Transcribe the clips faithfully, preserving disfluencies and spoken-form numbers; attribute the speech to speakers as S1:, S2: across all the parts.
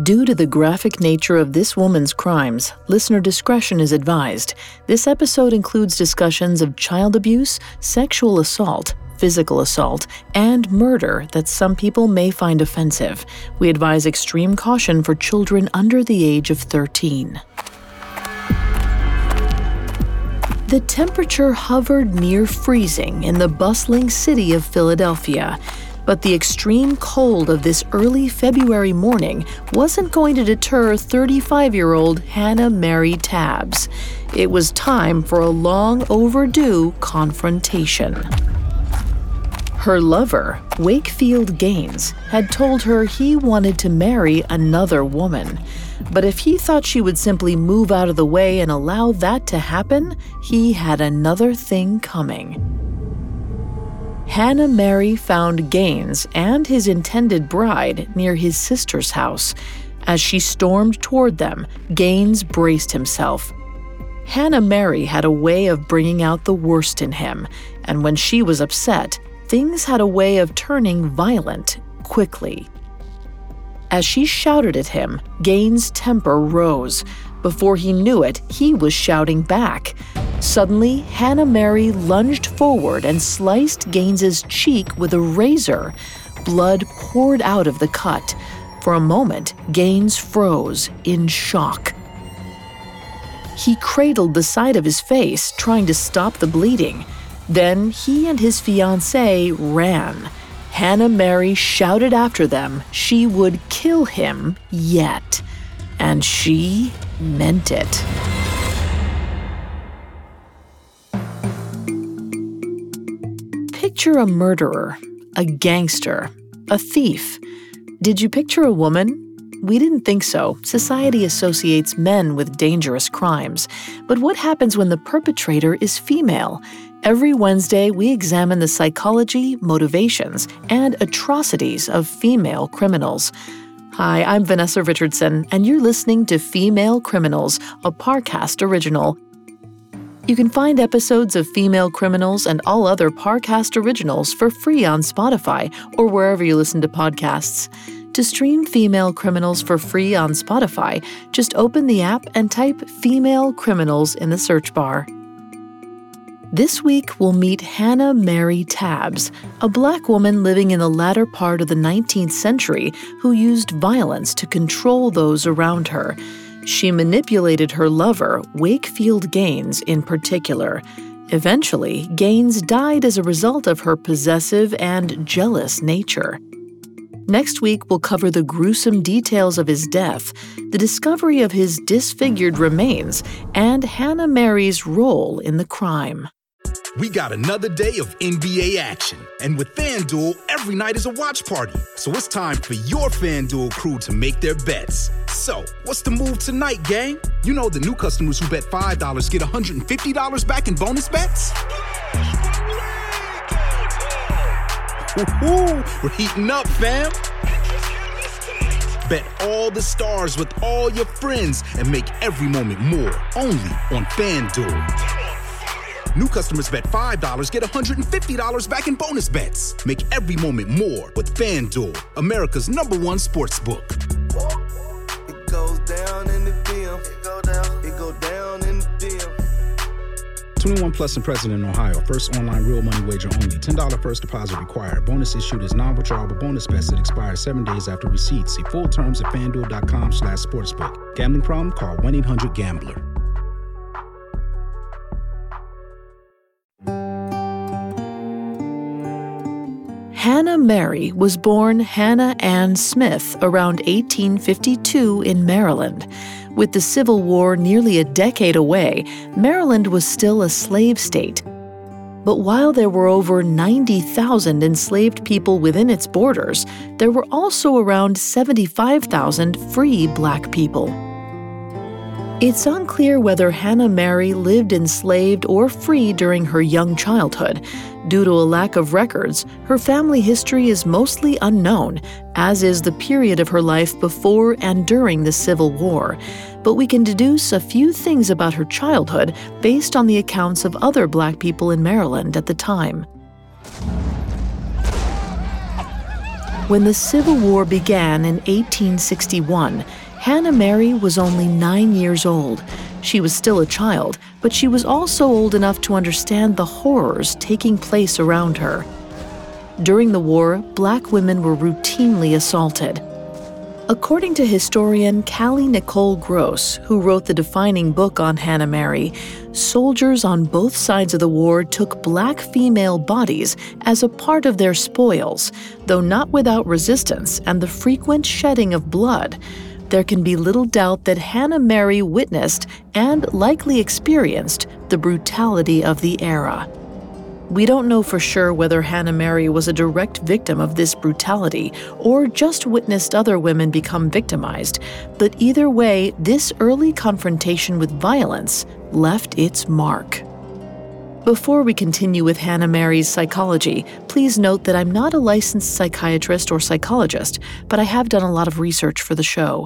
S1: Due to the graphic nature of this woman's crimes, listener discretion is advised. This episode includes discussions of child abuse, sexual assault, physical assault, and murder that some people may find offensive. We advise extreme caution for children under the age of thirteen. The temperature hovered near freezing in the bustling city of Philadelphia. But the extreme cold of this early February morning wasn't going to deter thirty-five-year-old Hannah Mary Tabbs. It was time for a long overdue confrontation. Her lover, Wakefield Gaines, had told her he wanted to marry another woman. But if he thought she would simply move out of the way and allow that to happen, he had another thing coming. Hannah Mary found Gaines and his intended bride near his sister's house. As she stormed toward them, Gaines braced himself. Hannah Mary had a way of bringing out the worst in him, and when she was upset, things had a way of turning violent quickly. As she shouted at him, Gaines' temper rose. Before he knew it, he was shouting back. Suddenly, Hannah Mary lunged forward and sliced Gaines's cheek with a razor. Blood poured out of the cut. For a moment, Gaines froze in shock. He cradled the side of his face, trying to stop the bleeding. Then he and his fiancée ran. Hannah Mary shouted after them she would kill him yet. And she meant it. Picture a murderer, a gangster, a thief. Did you picture a woman? We didn't think so. Society associates men with dangerous crimes. But what happens when the perpetrator is female? Every Wednesday, we examine the psychology, motivations, and atrocities of female criminals. Hi, I'm Vanessa Richardson, and you're listening to Female Criminals, a Parcast original. You can find episodes of Female Criminals and all other Parcast originals for free on Spotify or wherever you listen to podcasts. To stream Female Criminals for free on Spotify, just open the app and type Female Criminals in the search bar. This week, we'll meet Hannah Mary Tabbs, a black woman living in the latter part of the nineteenth century who used violence to control those around her. She manipulated her lover, Wakefield Gaines, in particular. Eventually, Gaines died as a result of her possessive and jealous nature. Next week, we'll cover the gruesome details of his death, the discovery of his disfigured remains, and Hannah Mary's role in the crime.
S2: We got another day of N B A action. And with FanDuel, every night is a watch party. So it's time for your FanDuel crew to make their bets. So, what's the move tonight, gang? You know the new customers who bet five dollars get one hundred fifty dollars back in bonus bets? Woo-hoo, we're heating up, fam. Bet all the stars with all your friends and make every moment more. Only on FanDuel. New customers bet five dollars, get one hundred fifty dollars back in bonus bets. Make every moment more with FanDuel, America's number one sports book.
S3: It goes down in the D M. It go down. It go down in the D M.
S4: twenty-one plus and present in Ohio. First online real money wager only. ten dollars first deposit required. Bonus issued as non-withdrawable bonus bets that expire seven days after receipt. See full terms at FanDuel.com slash sportsbook. Gambling problem? Call one eight hundred gambler.
S1: Hannah Mary was born Hannah Ann Smith around eighteen fifty-two in Maryland. With the Civil War nearly a decade away, Maryland was still a slave state. But while there were over ninety thousand enslaved people within its borders, there were also around seventy-five thousand free black people. It's unclear whether Hannah Mary lived enslaved or free during her young childhood. Due to a lack of records, her family history is mostly unknown, as is the period of her life before and during the Civil War. But we can deduce a few things about her childhood based on the accounts of other black people in Maryland at the time. When the Civil War began in eighteen sixty-one, Hannah Mary was only nine years old. She was still a child, but she was also old enough to understand the horrors taking place around her. During the war, Black women were routinely assaulted. According to historian Callie Nicole Gross, who wrote the defining book on Hannah Mary, soldiers on both sides of the war took Black female bodies as a part of their spoils, though not without resistance and the frequent shedding of blood. There can be little doubt that Hannah Mary witnessed and likely experienced the brutality of the era. We don't know for sure whether Hannah Mary was a direct victim of this brutality or just witnessed other women become victimized, but either way, this early confrontation with violence left its mark. Before we continue with Hannah Mary's psychology, please note that I'm not a licensed psychiatrist or psychologist, but I have done a lot of research for the show.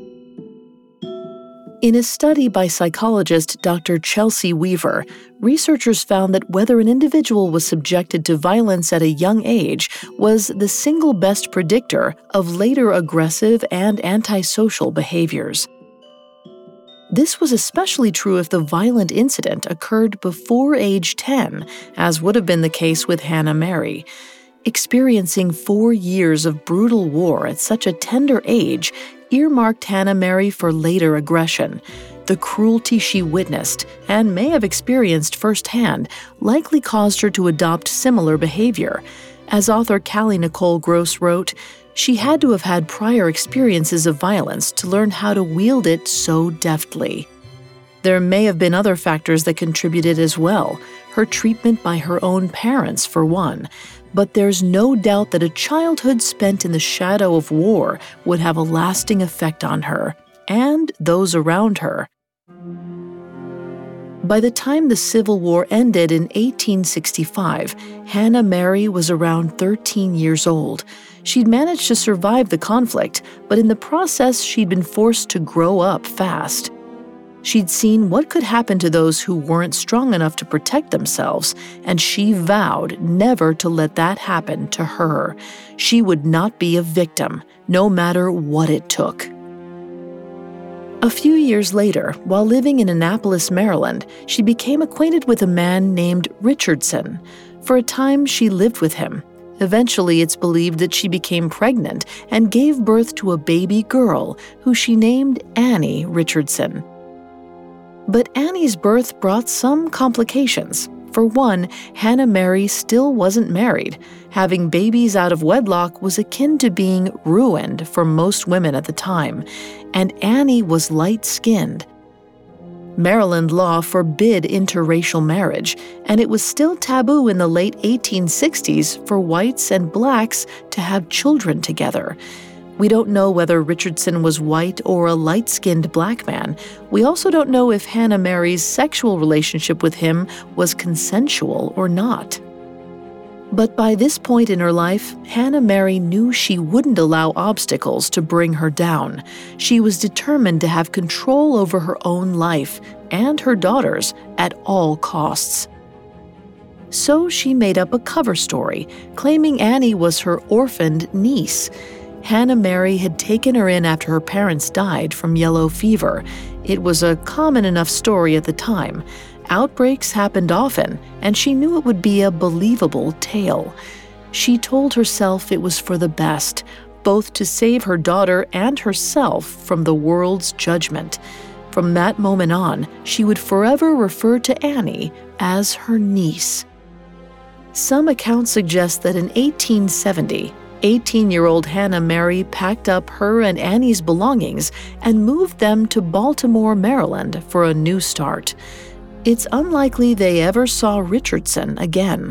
S1: In a study by psychologist Doctor Chelsea Weaver, researchers found that whether an individual was subjected to violence at a young age was the single best predictor of later aggressive and antisocial behaviors. This was especially true if the violent incident occurred before age ten, as would have been the case with Hannah Mary. Experiencing four years of brutal war at such a tender age earmarked Hannah Mary for later aggression. The cruelty she witnessed, and may have experienced firsthand, likely caused her to adopt similar behavior. As author Callie Nicole Gross wrote, she had to have had prior experiences of violence to learn how to wield it so deftly. There may have been other factors that contributed as well, her treatment by her own parents, for one. But there's no doubt that a childhood spent in the shadow of war would have a lasting effect on her, and those around her. By the time the Civil War ended in eighteen sixty-five, Hannah Mary was around thirteen years old. She'd managed to survive the conflict, but in the process she'd been forced to grow up fast. She'd seen what could happen to those who weren't strong enough to protect themselves, and she vowed never to let that happen to her. She would not be a victim, no matter what it took. A few years later, while living in Annapolis, Maryland, she became acquainted with a man named Richardson. For a time, she lived with him. Eventually, it's believed that she became pregnant and gave birth to a baby girl, who she named Annie Richardson. But Annie's birth brought some complications. For one, Hannah Mary still wasn't married. Having babies out of wedlock was akin to being ruined for most women at the time, and Annie was light-skinned. Maryland law forbid interracial marriage, and it was still taboo in the late eighteen sixties for whites and blacks to have children together. We don't know whether Richardson was white or a light-skinned black man. We also don't know if Hannah Mary's sexual relationship with him was consensual or not. But by this point in her life, Hannah Mary knew she wouldn't allow obstacles to bring her down. She was determined to have control over her own life and her daughter's at all costs. So she made up a cover story, claiming Annie was her orphaned niece. Hannah Mary had taken her in after her parents died from yellow fever. It was a common enough story at the time. Outbreaks happened often, and she knew it would be a believable tale. She told herself it was for the best, both to save her daughter and herself from the world's judgment. From that moment on, she would forever refer to Annie as her niece. Some accounts suggest that in eighteen seventy, eighteen-year-old Hannah Mary packed up her and Annie's belongings and moved them to Baltimore, Maryland for a new start. It's unlikely they ever saw Richardson again.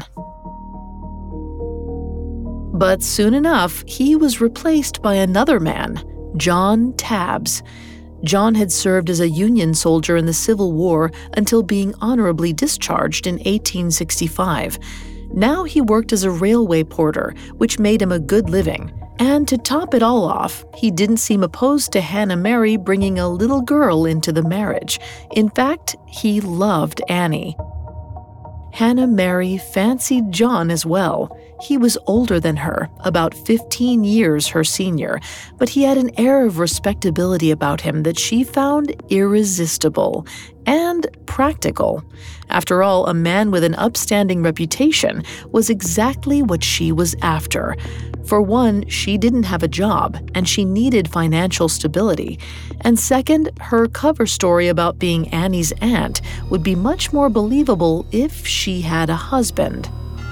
S1: But soon enough, he was replaced by another man, John Tabbs. John had served as a Union soldier in the Civil War until being honorably discharged in eighteen sixty-five. Now he worked as a railway porter, which made him a good living. And to top it all off, he didn't seem opposed to Hannah Mary bringing a little girl into the marriage. In fact, he loved Annie. Hannah Mary fancied John as well. He was older than her, about fifteen years her senior, but he had an air of respectability about him that she found irresistible and practical. After all, a man with an upstanding reputation was exactly what she was after. For one, she didn't have a job, and she needed financial stability. And second, her cover story about being Annie's aunt would be much more believable if she had a husband.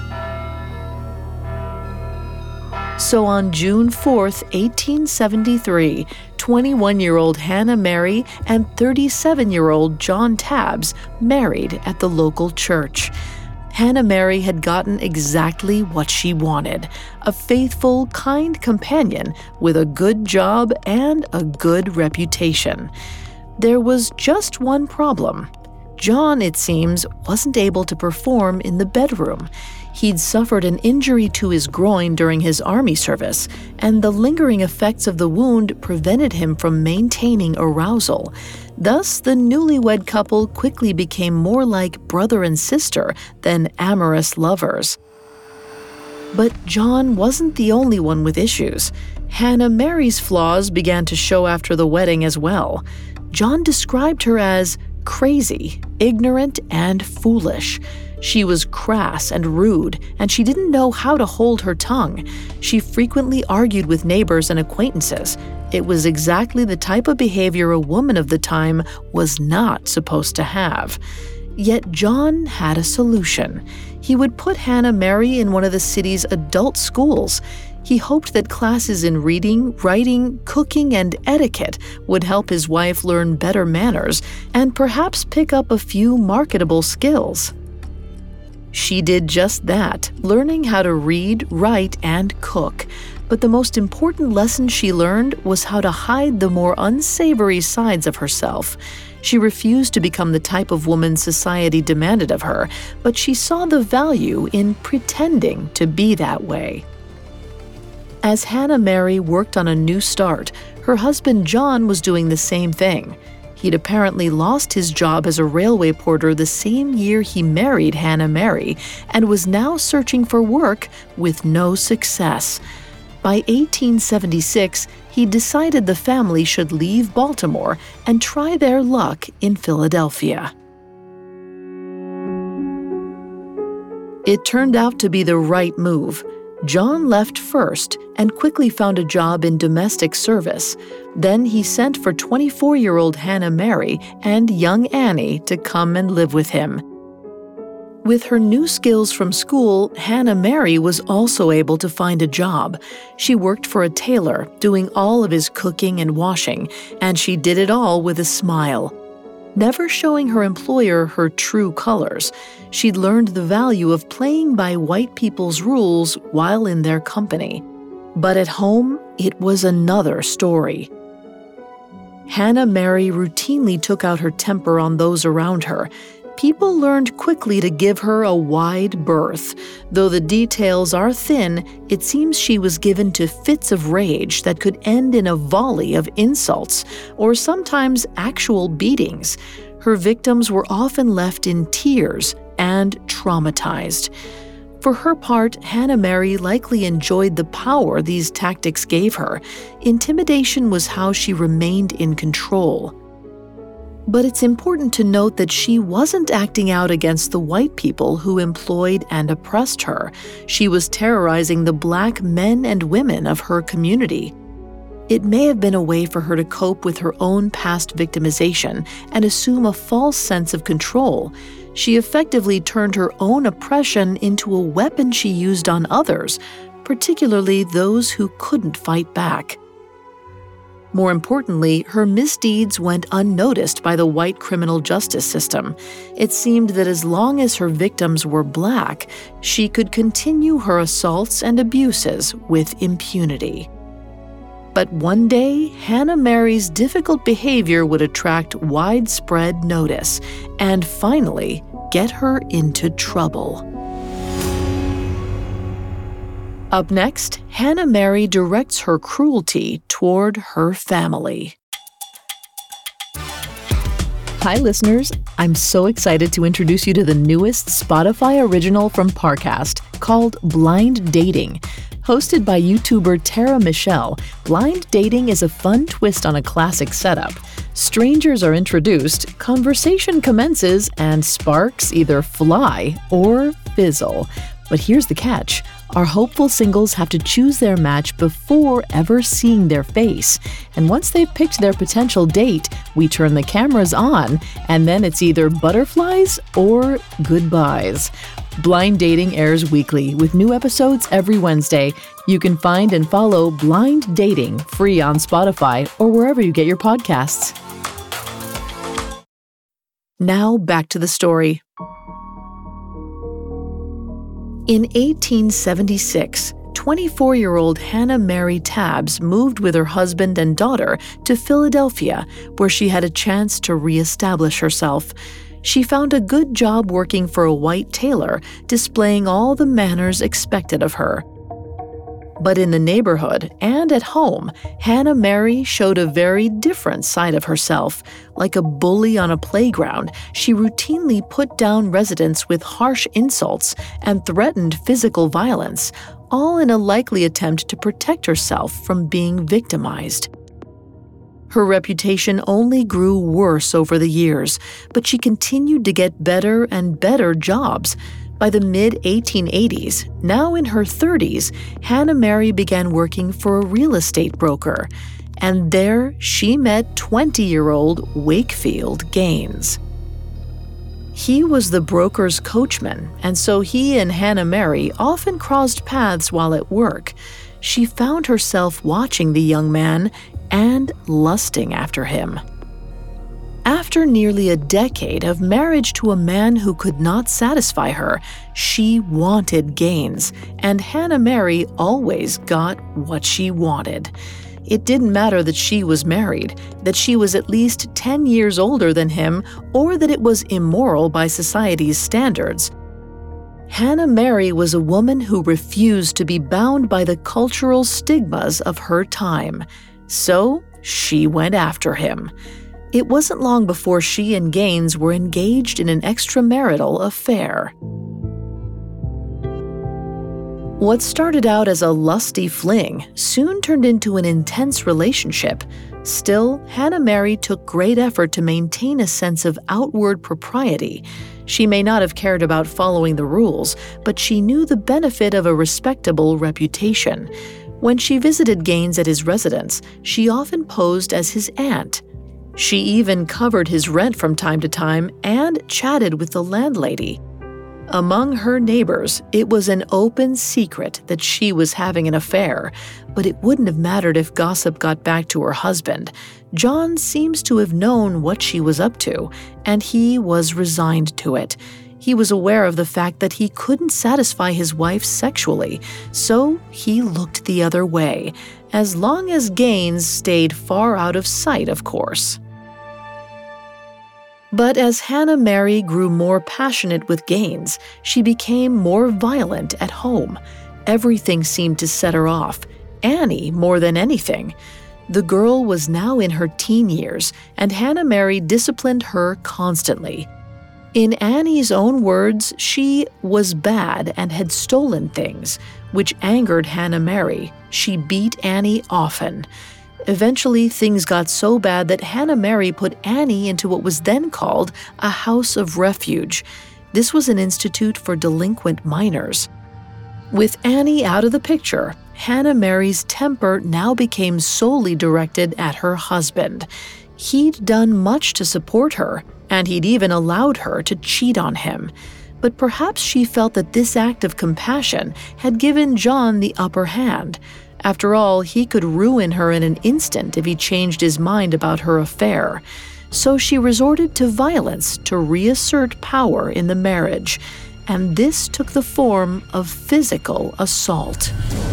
S1: So on June fourth, eighteen seventy-three, twenty-one-year-old Hannah Mary and thirty-seven-year-old John Tabbs married at the local church. Hannah Mary had gotten exactly what she wanted, a faithful, kind companion with a good job and a good reputation. There was just one problem. John, it seems, wasn't able to perform in the bedroom. He'd suffered an injury to his groin during his army service, and the lingering effects of the wound prevented him from maintaining arousal. Thus, the newlywed couple quickly became more like brother and sister than amorous lovers. But John wasn't the only one with issues. Hannah Mary's flaws began to show after the wedding as well. John described her as crazy, ignorant, and foolish. She was crass and rude, and she didn't know how to hold her tongue. She frequently argued with neighbors and acquaintances. It was exactly the type of behavior a woman of the time was not supposed to have. Yet John had a solution. He would put Hannah Mary in one of the city's adult schools. He hoped that classes in reading, writing, cooking, and etiquette would help his wife learn better manners and perhaps pick up a few marketable skills. She did just that, learning how to read, write, and cook. But the most important lesson she learned was how to hide the more unsavory sides of herself. She refused to become the type of woman society demanded of her, but she saw the value in pretending to be that way. As Hannah Mary worked on a new start, her husband John was doing the same thing. He'd apparently lost his job as a railway porter the same year he married Hannah Mary and was now searching for work with no success. By eighteen seventy-six, he decided the family should leave Baltimore and try their luck in Philadelphia. It turned out to be the right move. John left first and quickly found a job in domestic service. Then he sent for twenty-four-year-old Hannah Mary and young Annie to come and live with him. With her new skills from school, Hannah Mary was also able to find a job. She worked for a tailor, doing all of his cooking and washing, and she did it all with a smile. Never showing her employer her true colors, she'd learned the value of playing by white people's rules while in their company. But at home, it was another story. Hannah Mary routinely took out her temper on those around her. People learned quickly to give her a wide berth. Though the details are thin, it seems she was given to fits of rage that could end in a volley of insults, or sometimes actual beatings. Her victims were often left in tears and traumatized. For her part, Hannah Mary likely enjoyed the power these tactics gave her. Intimidation was how she remained in control. But it's important to note that she wasn't acting out against the white people who employed and oppressed her. She was terrorizing the black men and women of her community. It may have been a way for her to cope with her own past victimization and assume a false sense of control. She effectively turned her own oppression into a weapon she used on others, particularly those who couldn't fight back. More importantly, her misdeeds went unnoticed by the white criminal justice system. It seemed that as long as her victims were black, she could continue her assaults and abuses with impunity. But one day, Hannah Mary's difficult behavior would attract widespread notice and finally get her into trouble. Up next, Hannah Mary directs her cruelty toward her family. Hi, listeners. I'm so excited to introduce you to the newest Spotify original from Parcast called Blind Dating. Hosted by YouTuber Tara Michelle, Blind Dating is a fun twist on a classic setup. Strangers are introduced, conversation commences, and sparks either fly or fizzle. But here's the catch. Our hopeful singles have to choose their match before ever seeing their face. And once they've picked their potential date, we turn the cameras on, and then it's either butterflies or goodbyes. Blind Dating airs weekly with new episodes every Wednesday. You can find and follow Blind Dating free on Spotify or wherever you get your podcasts. Now back to the story. In eighteen seventy-six, twenty-four-year-old Hannah Mary Tabbs moved with her husband and daughter to Philadelphia, where she had a chance to reestablish herself. She found a good job working for a white tailor, displaying all the manners expected of her. But in the neighborhood and at home, Hannah Mary showed a very different side of herself. Like a bully on a playground, she routinely put down residents with harsh insults and threatened physical violence, all in a likely attempt to protect herself from being victimized. Her reputation only grew worse over the years, but she continued to get better and better jobs. By the mid eighteen eighties, now in her thirties, Hannah Mary began working for a real estate broker. And there she met twenty-year-old Wakefield Gaines. He was the broker's coachman, and so he and Hannah Mary often crossed paths while at work. She found herself watching the young man and lusting after him. After nearly a decade of marriage to a man who could not satisfy her, she wanted Gaines, and Hannah Mary always got what she wanted. It didn't matter that she was married, that she was at least ten years older than him, or that it was immoral by society's standards. Hannah Mary was a woman who refused to be bound by the cultural stigmas of her time. So she went after him. It wasn't long before she and Gaines were engaged in an extramarital affair. What started out as a lusty fling soon turned into an intense relationship. Still, Hannah Mary took great effort to maintain a sense of outward propriety. She may not have cared about following the rules, but she knew the benefit of a respectable reputation. When she visited Gaines at his residence, she often posed as his aunt. She even covered his rent from time to time and chatted with the landlady. Among her neighbors, it was an open secret that she was having an affair, but it wouldn't have mattered if gossip got back to her husband. John seems to have known what she was up to, and he was resigned to it. He was aware of the fact that he couldn't satisfy his wife sexually, so he looked the other way, as long as Gaines stayed far out of sight, of course. But as Hannah Mary grew more passionate with Gaines, she became more violent at home. Everything seemed to set her off, Annie more than anything. The girl was now in her teen years, and Hannah Mary disciplined her constantly. In Annie's own words, she was bad and had stolen things, which angered Hannah Mary. She beat Annie often. Eventually, things got so bad that Hannah Mary put Annie into what was then called a house of refuge. This was an institute for delinquent minors. With Annie out of the picture, Hannah Mary's temper now became solely directed at her husband. He'd done much to support her, and he'd even allowed her to cheat on him. But perhaps she felt that this act of compassion had given John the upper hand. After all, he could ruin her in an instant if he changed his mind about her affair. So she resorted to violence to reassert power in the marriage, and this took the form of physical assault.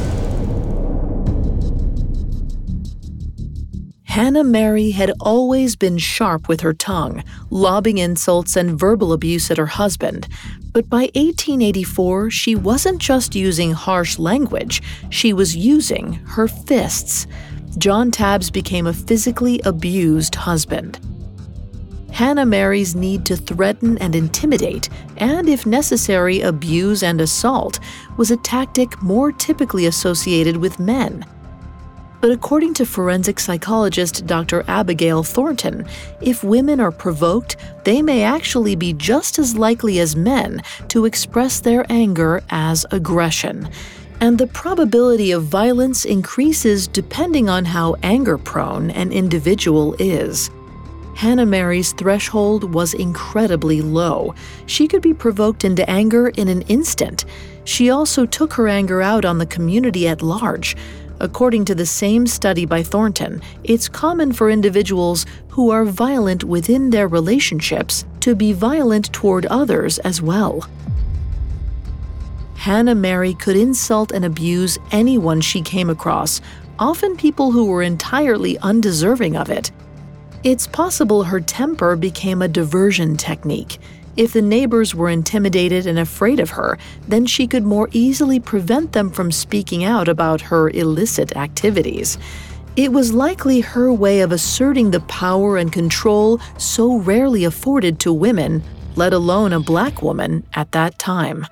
S1: Hannah Mary had always been sharp with her tongue, lobbing insults and verbal abuse at her husband. But by eighteen eighty-four, she wasn't just using harsh language, she was using her fists. John Tabbs became a physically abused husband. Hannah Mary's need to threaten and intimidate, and if necessary, abuse and assault, was a tactic more typically associated with men. But according to forensic psychologist Doctor Abigail Thornton, if women are provoked, they may actually be just as likely as men to express their anger as aggression. And the probability of violence increases depending on how anger-prone an individual is. Hannah Mary's threshold was incredibly low. She could be provoked into anger in an instant. She also took her anger out on the community at large. According to the same study by Thornton, it's common for individuals who are violent within their relationships to be violent toward others as well. Hannah Mary could insult and abuse anyone she came across, often people who were entirely undeserving of it. It's possible her temper became a diversion technique. If the neighbors were intimidated and afraid of her, then she could more easily prevent them from speaking out about her illicit activities. It was likely her way of asserting the power and control so rarely afforded to women, let alone a black woman, at that time.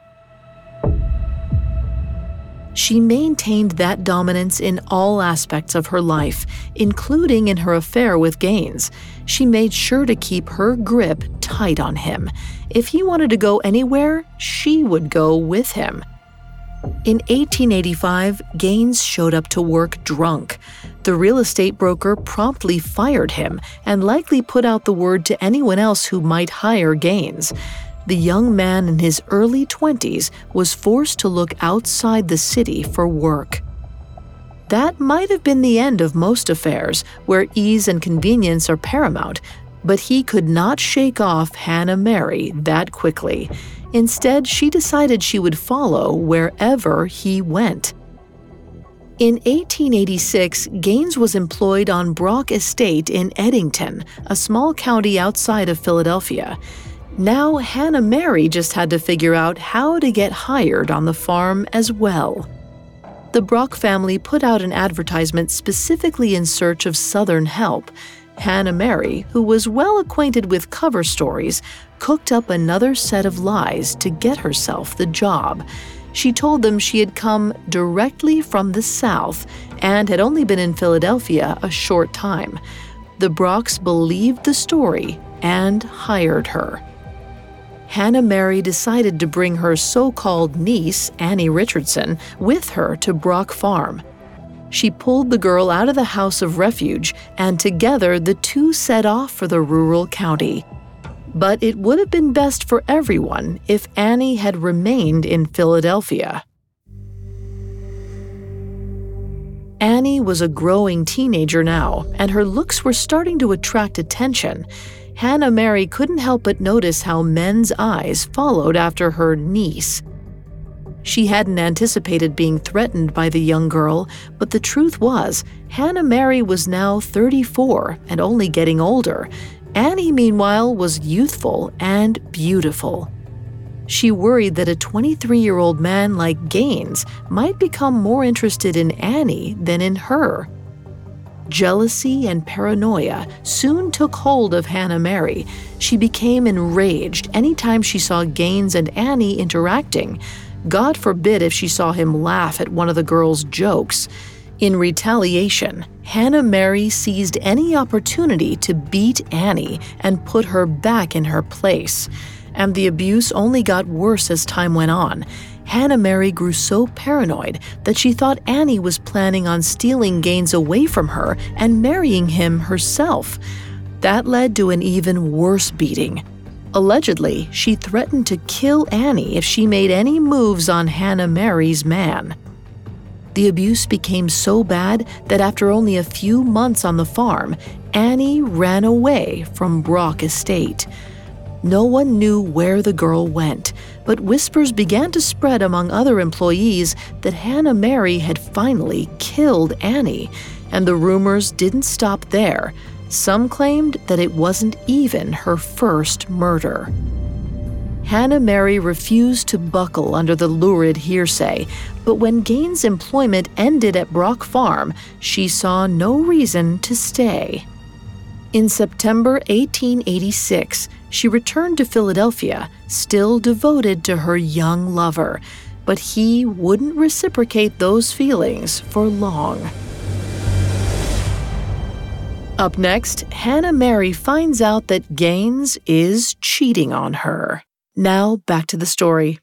S1: She maintained that dominance in all aspects of her life, including in her affair with Gaines. She made sure to keep her grip tight on him. If he wanted to go anywhere, she would go with him. In eighteen eighty-five, Gaines showed up to work drunk. The real estate broker promptly fired him and likely put out the word to anyone else who might hire Gaines. The young man in his early twenties was forced to look outside the city for work. That might have been the end of most affairs, where ease and convenience are paramount, but he could not shake off Hannah Mary that quickly. Instead, she decided she would follow wherever he went. In eighteen eighty-six, Gaines was employed on Brock Estate in Eddington, a small county outside of Philadelphia. Now, Hannah Mary just had to figure out how to get hired on the farm as well. The Brock family put out an advertisement specifically in search of Southern help. Hannah Mary, who was well acquainted with cover stories, cooked up another set of lies to get herself the job. She told them she had come directly from the South and had only been in Philadelphia a short time. The Brocks believed the story and hired her. Hannah Mary decided to bring her so-called niece, Annie Richardson, with her to Brock Farm. She pulled the girl out of the house of refuge, and together the two set off for the rural county. But it would have been best for everyone if Annie had remained in Philadelphia. Annie was a growing teenager now, and her looks were starting to attract attention. Hannah Mary couldn't help but notice how men's eyes followed after her niece. She hadn't anticipated being threatened by the young girl, but the truth was, Hannah Mary was now thirty-four and only getting older. Annie, meanwhile, was youthful and beautiful. She worried that a twenty-three-year-old man like Gaines might become more interested in Annie than in her. Jealousy and paranoia soon took hold of Hannah Mary. She became enraged anytime she saw Gaines and Annie interacting. God forbid if she saw him laugh at one of the girl's jokes. In retaliation, Hannah Mary seized any opportunity to beat Annie and put her back in her place. And the abuse only got worse as time went on. Hannah Mary grew so paranoid that she thought Annie was planning on stealing Gaines away from her and marrying him herself. That led to an even worse beating. Allegedly, she threatened to kill Annie if she made any moves on Hannah Mary's man. The abuse became so bad that after only a few months on the farm, Annie ran away from Brock Estate. No one knew where the girl went, but whispers began to spread among other employees that Hannah Mary had finally killed Annie, and the rumors didn't stop there. Some claimed that it wasn't even her first murder. Hannah Mary refused to buckle under the lurid hearsay, but when Gaines' employment ended at Brock Farm, she saw no reason to stay. In September eighteen eighty-six, she returned to Philadelphia, still devoted to her young lover, but he wouldn't reciprocate those feelings for long. Up next, Hannah Mary finds out that Gaines is cheating on her. Now, back to the story.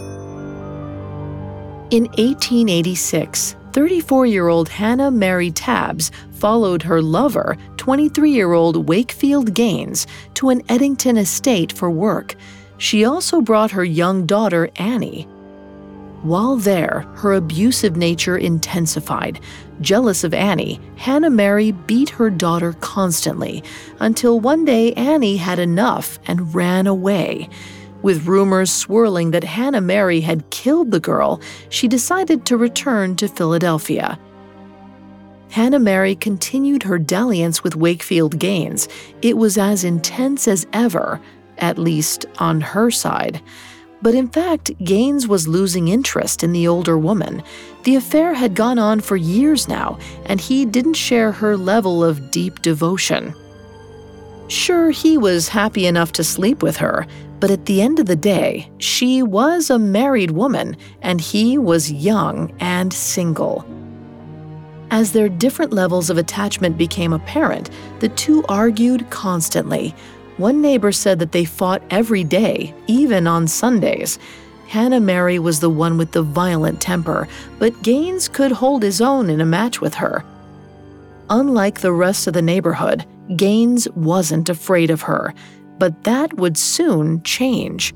S1: In eighteen eighty-six, thirty-four-year-old Hannah Mary Tabbs followed her lover, twenty-three-year-old Wakefield Gaines, to an Eddington estate for work. She also brought her young daughter, Annie. While there, her abusive nature intensified. Jealous of Annie, Hannah Mary beat her daughter constantly, until one day Annie had enough and ran away. With rumors swirling that Hannah Mary had killed the girl, she decided to return to Philadelphia. Hannah Mary continued her dalliance with Wakefield Gaines. It was as intense as ever, at least on her side. But in fact, Gaines was losing interest in the older woman. The affair had gone on for years now, and he didn't share her level of deep devotion. Sure, he was happy enough to sleep with her, but at the end of the day, she was a married woman, and he was young and single. As their different levels of attachment became apparent, the two argued constantly. One neighbor said that they fought every day, even on Sundays. Hannah Mary was the one with the violent temper, but Gaines could hold his own in a match with her. Unlike the rest of the neighborhood, Gaines wasn't afraid of her, but that would soon change.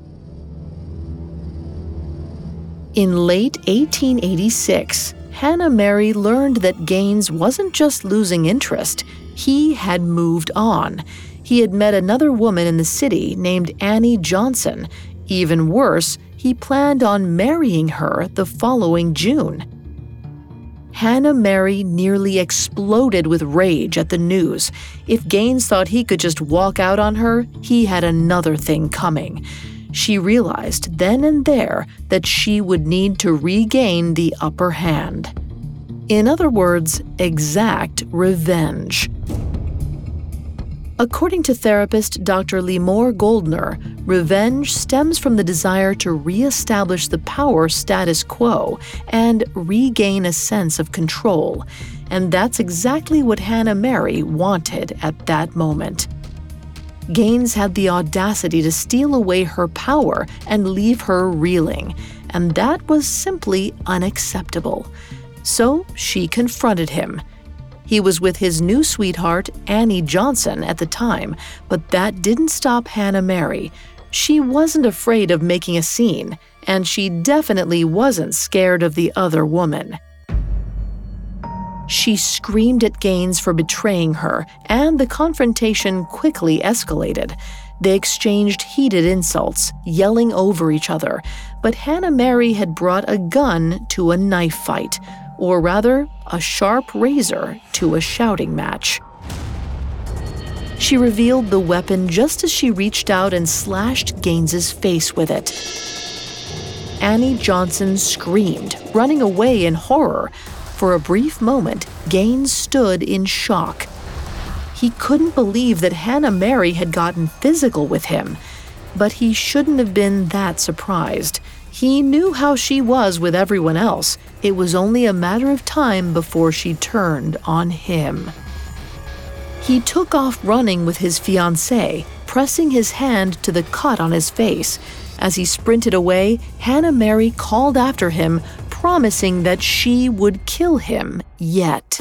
S1: In late eighteen eighty-six, Hannah Mary learned that Gaines wasn't just losing interest, he had moved on. He had met another woman in the city named Annie Johnson. Even worse, he planned on marrying her the following June. Hannah Mary nearly exploded with rage at the news. If Gaines thought he could just walk out on her, he had another thing coming. She realized then and there that she would need to regain the upper hand. In other words, exact revenge. According to therapist Doctor Limor Goldner, revenge stems from the desire to reestablish the power status quo and regain a sense of control. And that's exactly what Hannah Mary wanted at that moment. Gaines had the audacity to steal away her power and leave her reeling, and that was simply unacceptable. So she confronted him. He was with his new sweetheart, Annie Johnson, at the time, but that didn't stop Hannah Mary. She wasn't afraid of making a scene, and she definitely wasn't scared of the other woman. She screamed at Gaines for betraying her, and the confrontation quickly escalated. They exchanged heated insults, yelling over each other, but Hannah Mary had brought a gun to a knife fight, or rather, a sharp razor to a shouting match. She revealed the weapon just as she reached out and slashed Gaines's face with it. Annie Johnson screamed, running away in horror. For a brief moment, Gaines stood in shock. He couldn't believe that Hannah Mary had gotten physical with him, but he shouldn't have been that surprised. He knew how she was with everyone else. It was only a matter of time before she turned on him. He took off running with his fiancée, pressing his hand to the cut on his face. As he sprinted away, Hannah Mary called after him, promising that she would kill him yet.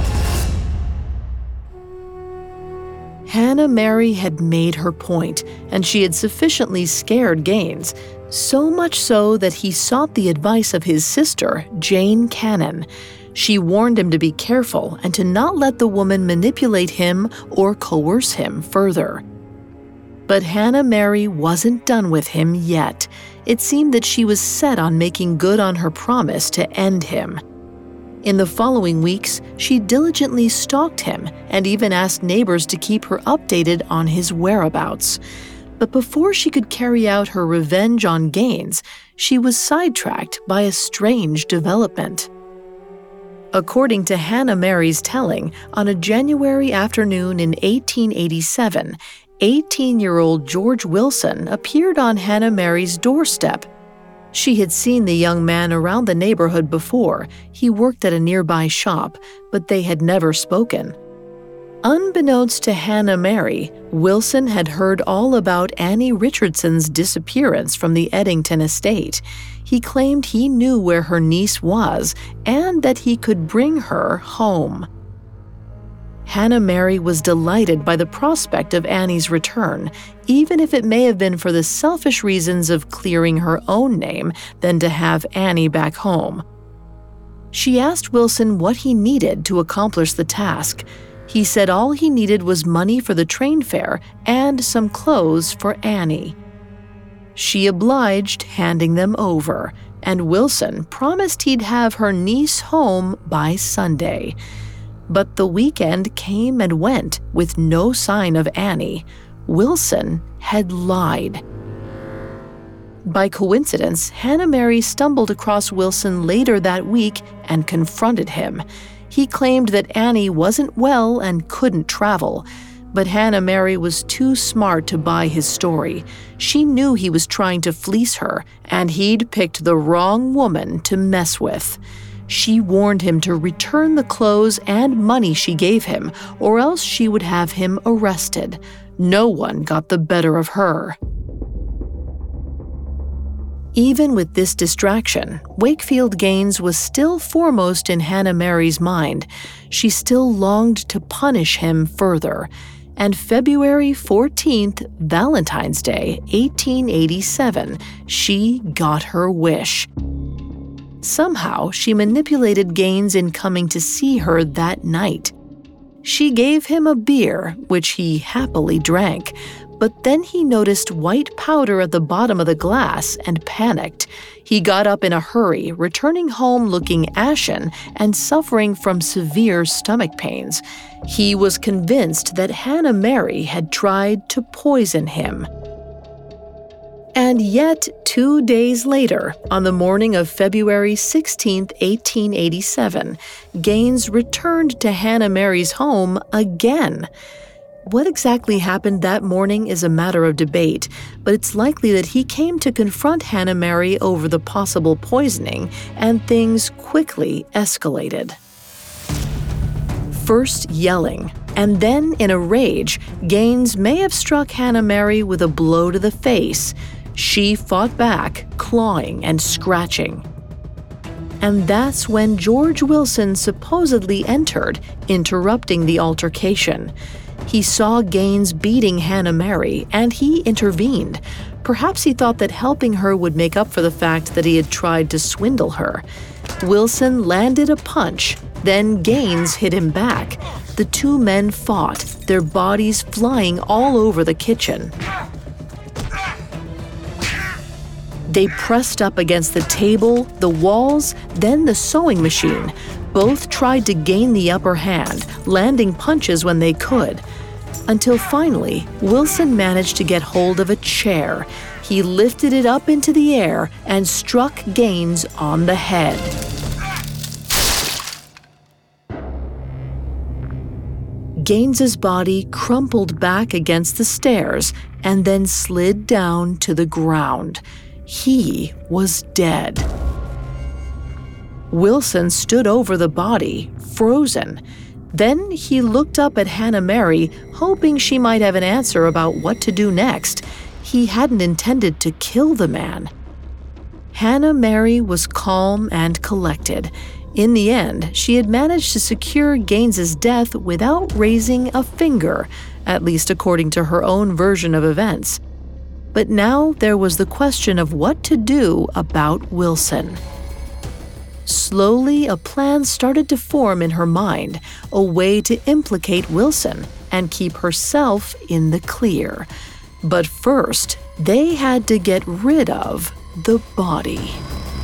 S1: Hannah Mary had made her point, and she had sufficiently scared Gaines, so much so that he sought the advice of his sister, Jane Cannon. She warned him to be careful and to not let the woman manipulate him or coerce him further. But Hannah Mary wasn't done with him yet. It seemed that she was set on making good on her promise to end him. In the following weeks, she diligently stalked him and even asked neighbors to keep her updated on his whereabouts. But before she could carry out her revenge on Gaines, she was sidetracked by a strange development. According to Hannah Mary's telling, on a January afternoon in eighteen eighty-seven, eighteen-year-old George Wilson appeared on Hannah Mary's doorstep. She had seen the young man around the neighborhood before. He worked at a nearby shop, but they had never spoken. Unbeknownst to Hannah Mary, Wilson had heard all about Annie Richardson's disappearance from the Eddington estate. He claimed he knew where her niece was and that he could bring her home. Hannah Mary was delighted by the prospect of Annie's return, even if it may have been for the selfish reasons of clearing her own name than to have Annie back home. She asked Wilson what he needed to accomplish the task. He said all he needed was money for the train fare and some clothes for Annie. She obliged, handing them over, and Wilson promised he'd have her niece home by Sunday. But the weekend came and went with no sign of Annie. Wilson had lied. By coincidence, Hannah Mary stumbled across Wilson later that week and confronted him. He claimed that Annie wasn't well and couldn't travel, but Hannah Mary was too smart to buy his story. She knew he was trying to fleece her, and he'd picked the wrong woman to mess with. She warned him to return the clothes and money she gave him, or else she would have him arrested. No one got the better of her. Even with this distraction, Wakefield Gaines was still foremost in Hannah Mary's mind. She still longed to punish him further. And February fourteenth, Valentine's Day, eighteen eighty-seven, she got her wish. Somehow, she manipulated Gaines in coming to see her that night. She gave him a beer, which he happily drank, but then he noticed white powder at the bottom of the glass and panicked. He got up in a hurry, returning home looking ashen and suffering from severe stomach pains. He was convinced that Hannah Mary had tried to poison him. And yet, two days later, on the morning of February sixteenth, eighteen eighty-seven, Gaines returned to Hannah Mary's home again. What exactly happened that morning is a matter of debate, but it's likely that he came to confront Hannah Mary over the possible poisoning, and things quickly escalated. First yelling, and then in a rage, Gaines may have struck Hannah Mary with a blow to the face. She fought back, clawing and scratching. And that's when George Wilson supposedly entered, interrupting the altercation. He saw Gaines beating Hannah Mary, and he intervened. Perhaps he thought that helping her would make up for the fact that he had tried to swindle her. Wilson landed a punch, then Gaines hit him back. The two men fought, their bodies flying all over the kitchen. They pressed up against the table, the walls, then the sewing machine. Both tried to gain the upper hand, landing punches when they could. Until finally, Wilson managed to get hold of a chair. He lifted it up into the air and struck Gaines on the head. Gaines's body crumpled back against the stairs and then slid down to the ground. He was dead. Wilson stood over the body, frozen. Then he looked up at Hannah Mary, hoping she might have an answer about what to do next. He hadn't intended to kill the man. Hannah Mary was calm and collected. In the end, she had managed to secure Gaines's death without raising a finger, at least according to her own version of events. But now there was the question of what to do about Wilson. Slowly, a plan started to form in her mind, a way to implicate Wilson and keep herself in the clear. But first, they had to get rid of the body.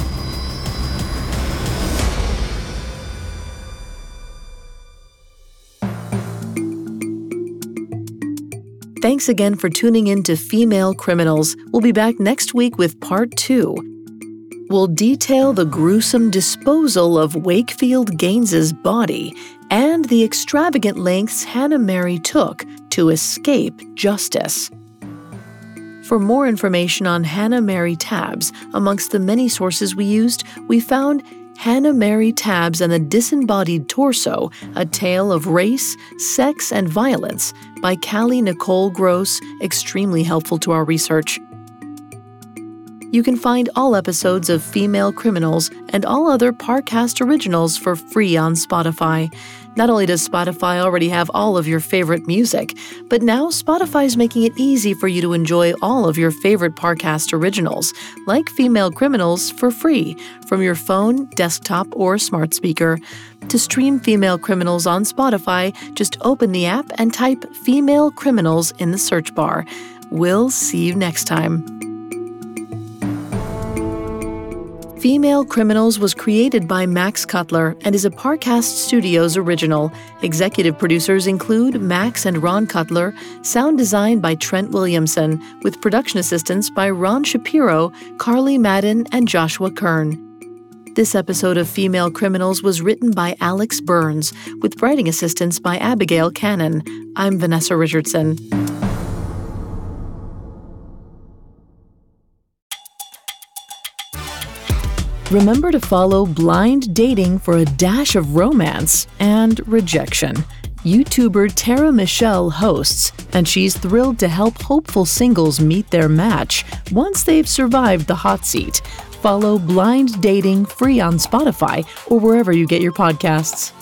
S1: Thanks again for tuning in to Female Criminals. We'll be back next week with part two. We'll detail the gruesome disposal of Wakefield Gaines's body and the extravagant lengths Hannah Mary took to escape justice. For more information on Hannah Mary Tabbs, amongst the many sources we used, we found Hannah Mary Tabbs and the Disembodied Torso, A Tale of Race, Sex, and Violence by Callie Nicole Gross, extremely helpful to our research. You can find all episodes of Female Criminals and all other Parcast originals for free on Spotify. Not only does Spotify already have all of your favorite music, but now Spotify's making it easy for you to enjoy all of your favorite Parcast originals, like Female Criminals, for free from your phone, desktop, or smart speaker. To stream Female Criminals on Spotify, just open the app and type Female Criminals in the search bar. We'll see you next time. Female Criminals was created by Max Cutler and is a Parcast Studios original. Executive producers include Max and Ron Cutler, sound design by Trent Williamson, with production assistance by Ron Shapiro, Carly Madden, and Joshua Kern. This episode of Female Criminals was written by Alex Burns, with writing assistance by Abigail Cannon. I'm Vanessa Richardson. Remember to follow Blind Dating for a dash of romance and rejection. YouTuber Tara Michelle hosts, and she's thrilled to help hopeful singles meet their match once they've survived the hot seat. Follow Blind Dating free on Spotify or wherever you get your podcasts.